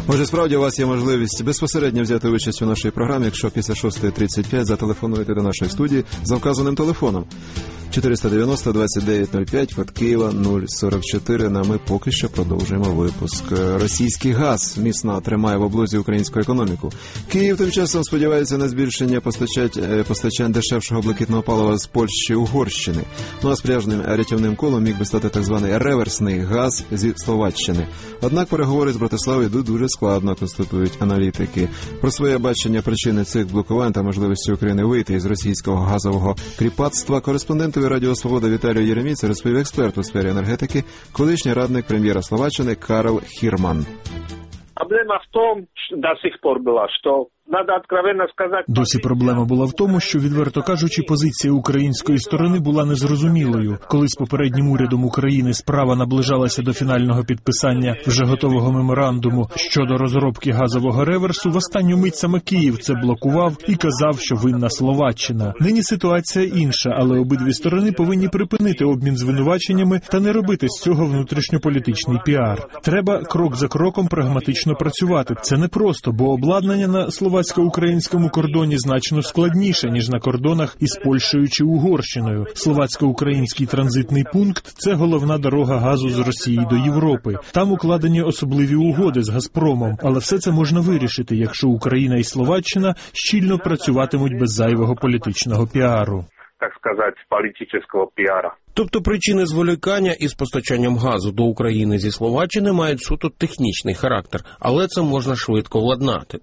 Може, справді у вас є можливість безпосередньо взяти участь у нашій програмі, якщо після 6:35 зателефонуєте до нашої студії за вказаним телефоном. 490-2905, код Києва 044. А ми поки що продовжуємо випуск. Російський газ міцно тримає в облозі українську економіку. Київ тим часом сподівається на збільшення постачань дешевшого блакитного палива з Польщі і Угорщини. Ну а спряжним рятівним колом міг би стати так званий реверсний газ зі Словаччини. Однак переговори з Братиславою йдуть дуже складно, констатують аналітики. Про своє бачення причини цих блокувань та можливості України вийти із російського газового кріпацтва кореспондентові Радіо Свобода Віталію Єремійцю розповів експерт у сфері енергетики, колишній радник прем'єра Словаччини Карл Хірман. Проблема в тому, до сих пор була, що Досі проблема була в тому, що, відверто кажучи, позиція української сторони була незрозумілою. Коли з попереднім урядом України справа наближалася до фінального підписання вже готового меморандуму щодо розробки газового реверсу, в останню мить саме Київ це блокував і казав, що винна Словаччина. Нині ситуація інша, але обидві сторони повинні припинити обмін звинуваченнями та не робити з цього внутрішньополітичний піар. Треба крок за кроком прагматично працювати. Це не просто, бо обладнання на словацько-українському кордоні значно складніше, ніж на кордонах із Польщею чи Угорщиною. Словацько-український транзитний пункт – це головна дорога газу з Росії до Європи. Там укладені особливі угоди з «Газпромом». Але все це можна вирішити, якщо Україна і Словаччина щільно працюватимуть без зайвого політичного піару. Так сказати, політичного піара. Тобто причини зволікання із постачанням газу до України зі Словаччини мають суто технічний характер, але це можна швидко владнати.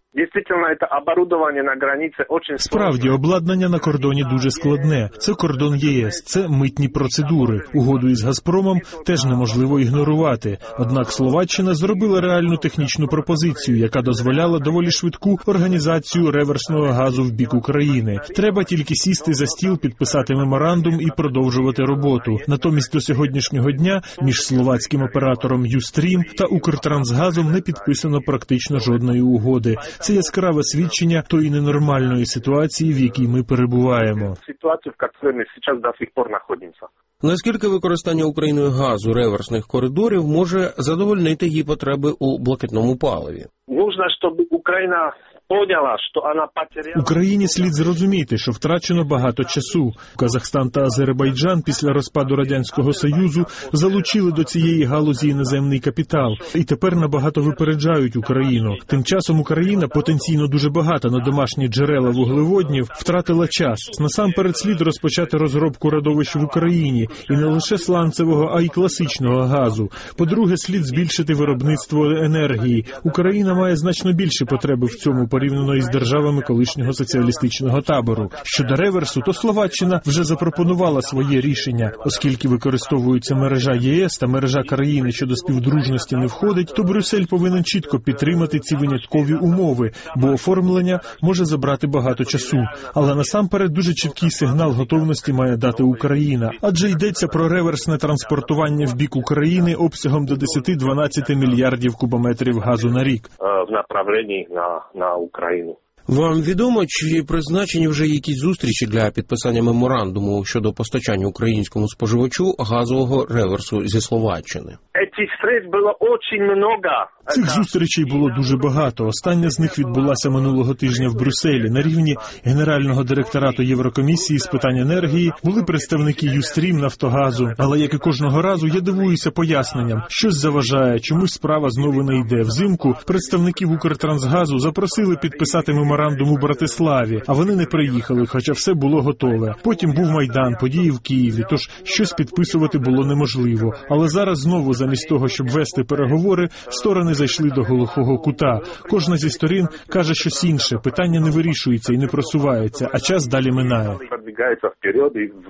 Справді, обладнання на кордоні дуже складне. Це кордон ЄС, це митні процедури. Угоду із «Газпромом» теж неможливо ігнорувати. Однак Словаччина зробила реальну технічну пропозицію, яка дозволяла доволі швидку організацію реверсного газу в бік України. Треба тільки сісти за стіл, підписати меморандум і продовжувати роботу. Натомість до сьогоднішнього дня між словацьким оператором «Юстрім» та «Укртрансгазом» не підписано практично жодної угоди. Це яскраве свідчення тої ненормальної ситуації, в якій ми перебуваємо. Ситуацію, в якій ми зараз до сих пор знаходимося. Наскільки використання Україною газу реверсних коридорів може задовольнити її потреби у блакитному паливі? Нужно, щоб Україна поняла, що вона потеряла... Україні слід зрозуміти, що втрачено багато часу. Казахстан та Азербайджан після розпаду Радянського Союзу залучили до цієї галузі іноземний капітал і тепер набагато випереджають Україну. Тим часом Україна, потенційно дуже багата на домашні джерела вуглеводнів, втратила час. Насамперед слід розпочати розробку родовищ в Україні, і не лише сланцевого, а й класичного газу. По-друге, слід збільшити виробництво енергії. Україна має значно більше потреби в цьому порівняно із державами колишнього соціалістичного табору. Щодо реверсу, то Словаччина вже запропонувала своє рішення. Оскільки використовується мережа ЄС та мережа країни, що до співдружності не входить, то Брюссель повинен чітко підтримати ці виняткові умови, бо оформлення може забрати багато часу. Але насамперед дуже чіткий сигнал готовності має дати Україна. Адже йдеться про реверсне транспортування в бік України обсягом до 10-12 мільярдів кубометрів газу на рік. В направленні на Україну. Вам відомо, чи призначені вже якісь зустрічі для підписання меморандуму щодо постачання українському споживачу газового реверсу зі Словаччини? Цих зустрічей було дуже багато. Остання з них відбулася минулого тижня в Брюсселі. На рівні Генерального директорату Єврокомісії з питань енергії були представники «Юстрім», «Нафтогазу». Але, як і кожного разу, я дивуюся поясненням. Щось заважає, чомусь справа знову не йде. Взимку представників «Укртрансгазу» запросили підписати меморандум у Братиславі, а вони не приїхали, хоча все було готове. Потім був Майдан, події в Києві, тож щось підписувати було неможливо. Але зараз знову, замість того, щоб вести переговори, сторони зайшли до глухого кута. Кожна зі сторін каже щось інше, питання не вирішується і не просувається, а час далі минає.